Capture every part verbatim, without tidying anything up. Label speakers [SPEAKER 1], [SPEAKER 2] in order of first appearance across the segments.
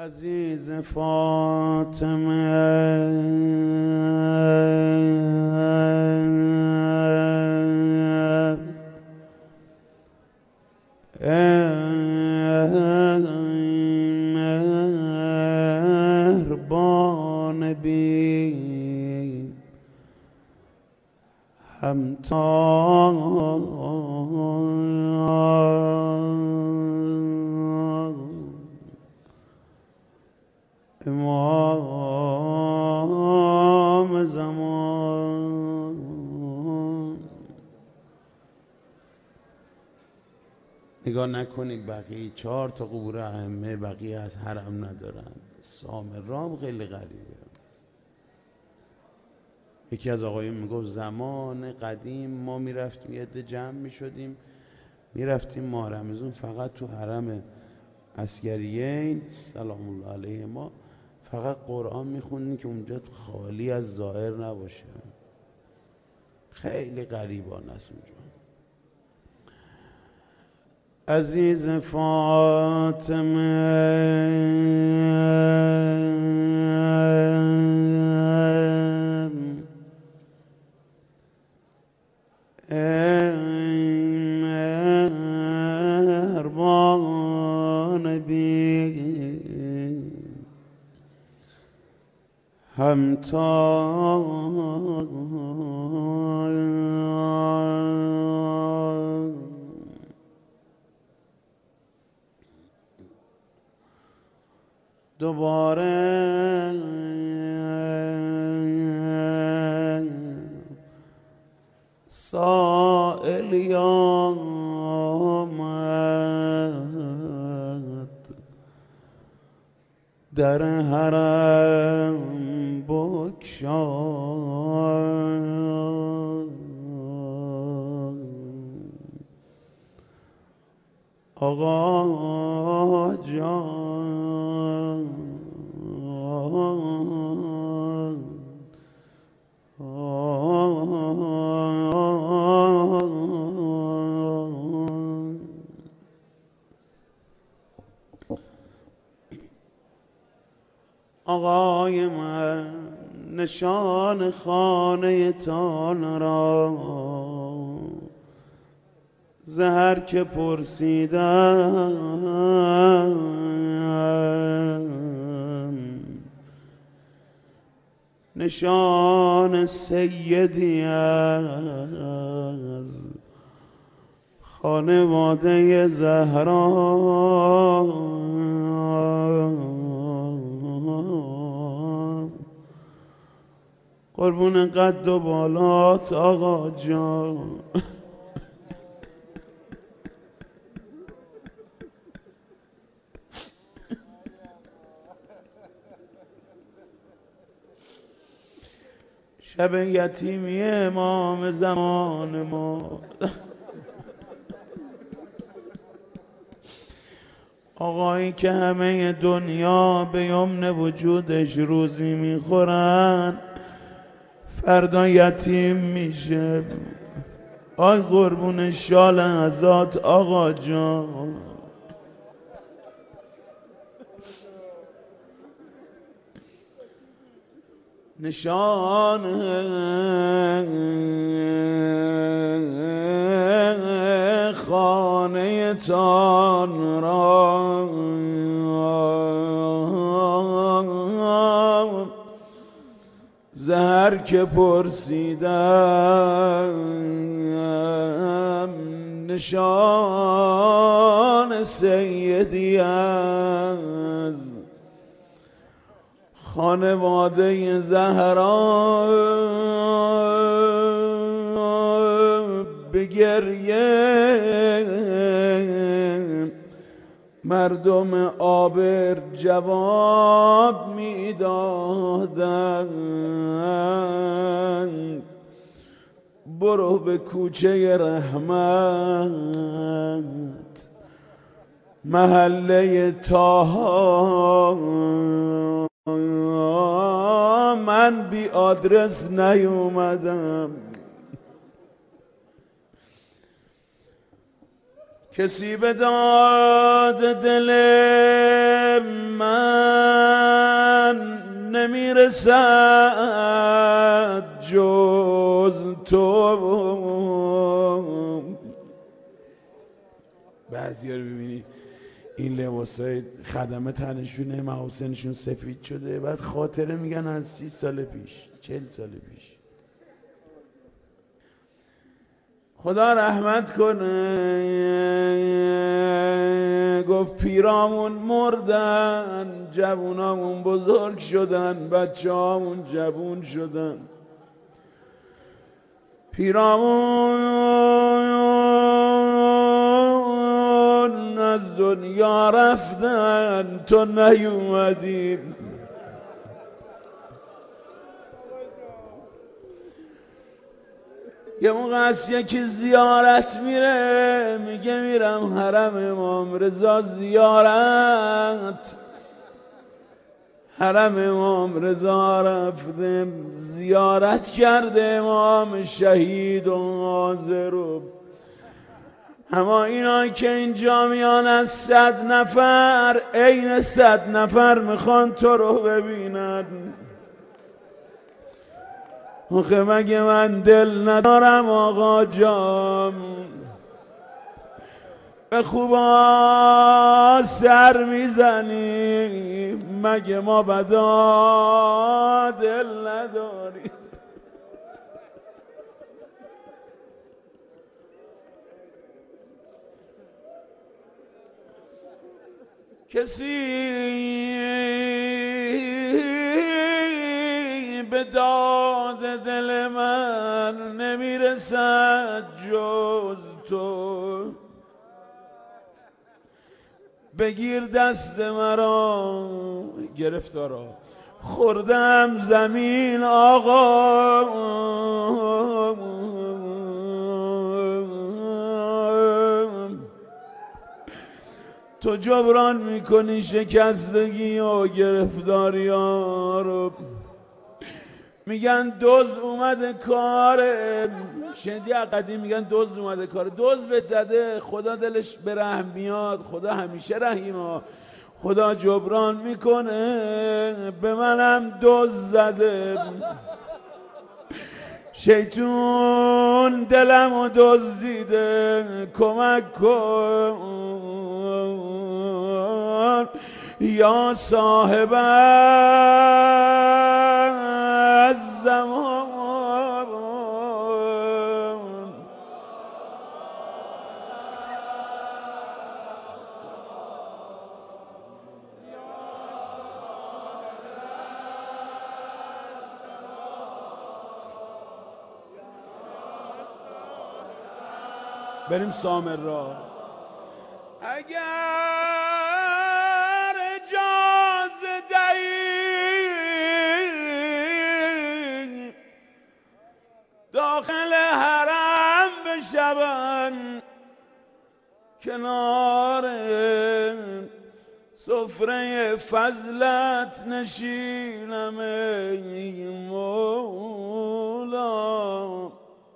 [SPEAKER 1] عزیز فاطمه مهربان بی همتا امام زمان نگاه نکنید بقیه چهار تا قبور ائمه بقیه از حرم ندارن. سامرام خیلی غریبه. یکی از آقایون میگفت زمان قدیم ما میرفتیم یه عده جمع میشدیم میرفتیم ماه رمضان فقط تو حرم عسکریین سلام الله علیه ما فقط قرآن میخوندیم که اونجا خالی از ظاهر نباشه. خیلی غریبانه است اونجا. عزیز فاطمه مهربان بی همتا دوباره سائلی آمد در حرم بگشاد. آقا جان آقای من نشان خانه تان را زهر که پرسیدم نشان سیدی از خانواده زهرا قربون قد و بالات آقا جان. شب یتیمی امام زمان ما آقایی که همه دنیا به یمن وجودش روزی میخورن فردا یتیم میشه. آی قربون شال ازات آقا جان. نشان خانه تان را زهر که پرسیدم نشان سیدی از خانواده زهرا به گریه مردم آبر جواب میدادند برو به کوچه رحمت محله طاها من بی آدرس نیومدم. کسی به داد دل من نمیرسد جز تو. بعضی ها رو ببینی این لباسای خدمه تنشونه، محاسنشون سفید شده، بعد خاطره میگن از سی سال پیش، چل سال پیش. خدا رحمت کنه. گفت پیرامون مردن، جوونامون بزرگ شدن، بچه هامون جوون شدن. پیرامون از دنیا رفتن، تو نیومدی. یه موقع هست یکی زیارت میره، میگه میرم حرم امام رضا زیارت. حرم امام رضا رفتم زیارت کرده امام شهید و حاضر و اما اینا که اینجا میان از صد نفر، عین صد نفر میخوان تو رو ببینن. آخه مگه من دل ندارم آقا جان به خوبا سر میزنی؟ مگه ما بدا دل نداری؟ کسی به داد دل من نمیرسد جز تو. بگیر دست مرا گرفتارا، خوردم زمین آقا. تو جبران میکنی شکستگی و گرفتاری ها رو. میگن دوز اومده کاره، شنیدی قدیم میگن دوز اومده کاره. دوز بهت زده، خدا دلش به رحم میاد، خدا همیشه رحیمه، خدا جبران میکنه. به منم دوز زده، شیطون دلمو دزدیده، کمک کن یا صاحب الزمان. بریم سامر را. اگر اجازه دهی داخل حرم بشوم، کنار سفره فضلت نشینم ای مولا.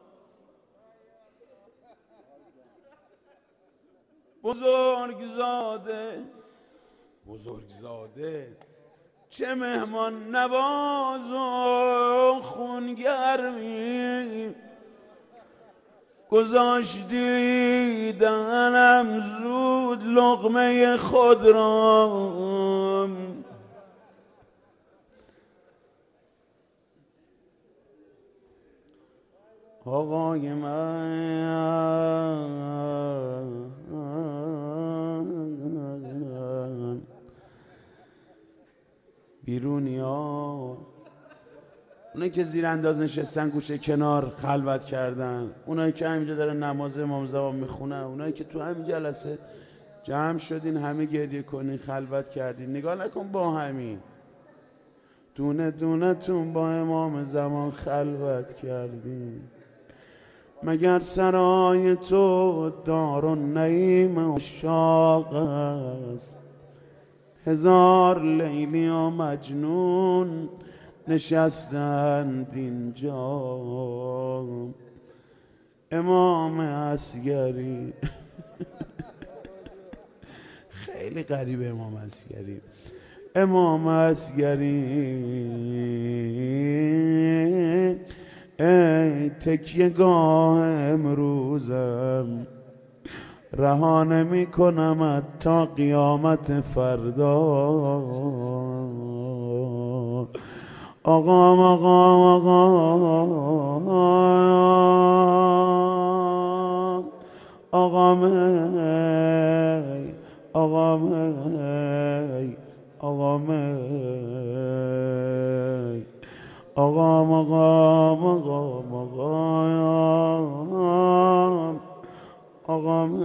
[SPEAKER 1] بزرگزاده بزرگزاده چه مهمان نواز و خونگرمی، گذاشتی دهنم زود لقمه خود را. آقای من بیرونی ها، اونایی که زیر انداز نشستن گوشه کنار خلوت کردن، اونایی که همینجا دارن نماز امام زمان میخونن، اونایی که تو همین جلسه جمع شدین همه گریه کنین خلوت کردین، نگاه نکن با همین دونه دونه تون با امام زمان خلوت کردین. مگر سرای تو دارالنعیم عشاق است؟ هزار لیلی و مجنون نشستند اینجا. امام عسگری خیلی غریبه امام عسگری. امام اصغری ای تکیه گاه امروزم، رها نمی کنم تا قیامت فردا. آقام آقام آقام آقام ای آقام ای آقام ای آقام آقام آقام آقام آقام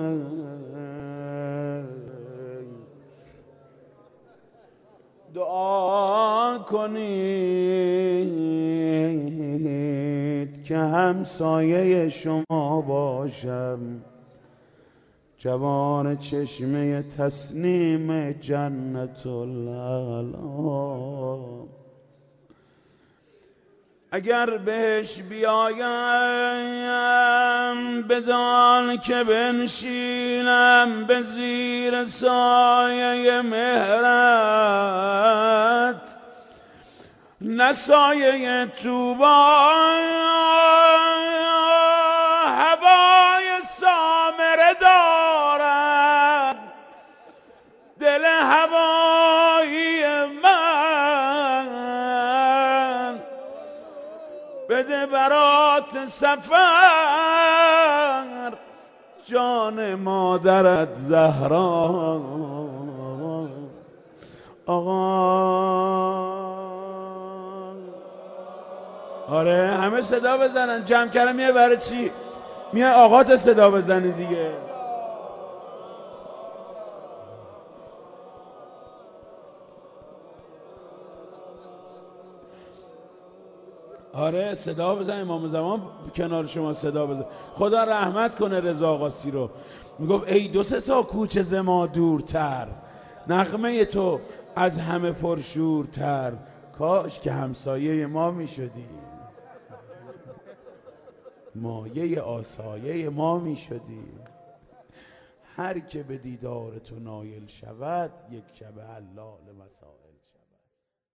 [SPEAKER 1] دعا کنید که همسایه شما باشم، جوان چشمه تسنیم جنت العلا. اگر بهش بیایم بدان که بنشینم به زیر سایه مهرت، نه سایه طوبی هوای سامره دارد، دل هوایی من بده برات سفر، جان مادرت زهرا. آقا آره همه صدا بزنن، جمع کردن. میای برای چی؟ میای آقات صدا بزنی دیگه. آره صدا بزن، امام زمان کنار شما صدا بزن. خدا رحمت کنه رضا آقاسی رو، میگفت ای دو سه تا کوچه ز ما دورتر، نغمه تو از همه پرشورتر، کاش که همسایه ما میشدی، مایه آسایه ما میشدی. هر که به دیدار تو نایل شود، یک شب حلال مسائل.